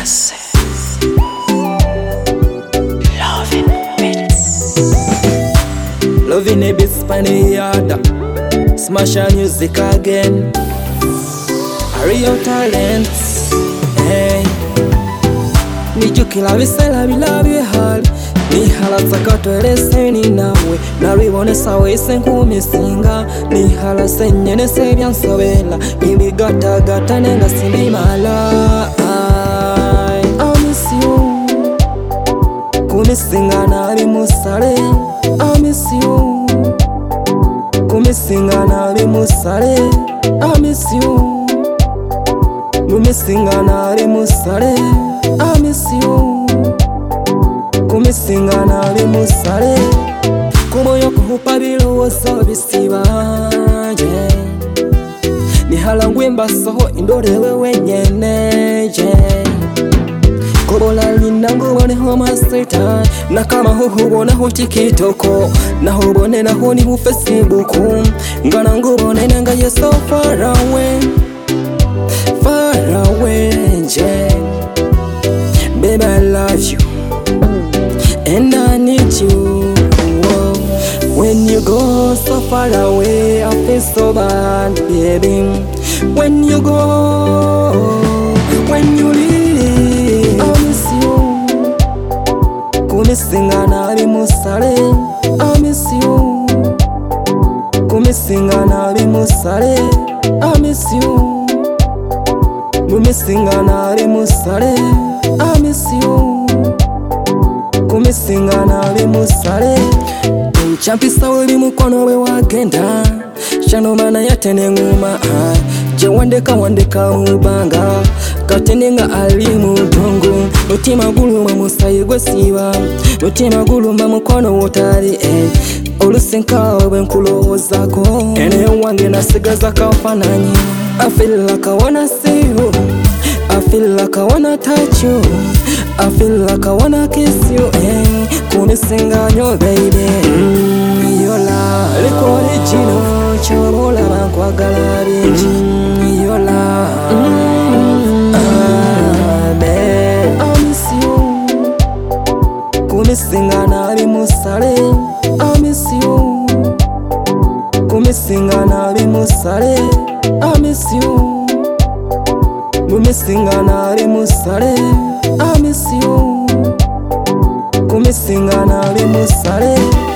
Selassie. Loving Beats. Loving a bit Spaniard. Smash our music again. Real talents. Hey. Nijukila bisela bilabi hali. Nihala tsakatwele seni nawe. Naribone sawe senkumisinga. Nihala senyene sebyansobela. Ibi gata gata nenga sinimala. I miss you. Kumisinga nari musale. I miss you. Kumisinga nari musale. I miss you. Kumisinga nari musale. I miss you. Kumisinga nari musale. Kumoyo kuhupa bilowozo bisibanje. Nihala ngwimba soho indorewe wenyene. Kobola linangu wane homa seta. Nakama huhubone hu tikitoko. Nahubone naho ni hu Facebook. Nganangu bone nanga you're so far away. Far away, baby I love you and I need you. Whoa. When you go so far away I feel so bad, baby. When you go, when you leave, I miss you. Kumisinga nari musale, I miss you. Kumisinga nari musale, I miss you. Kumisinga nari musale, I miss you. Kumisinga nari musale. Champisa uli mukono we wagenda. Shano mana yatene nguma. Jewandeka wandeka ubanga. Katenenga alimu tongo. Mutima guluma musayigwe siba. Mutima guluma mukono wotari. Olusinka wenkulowozako. Ene wange nasigaza kafananyi. I feel like I wanna see you. I feel like I wanna touch you. I feel like I wanna kiss you. Kumisinga nyo baby. Yola liko original. Chobola bankwagala bingi. Yola babe, I miss you. Kumisinga nari musale. I miss you. Kumisinga nari musale. I miss you. Kumisinga nari musale. I miss you. Kumisinga nari musale.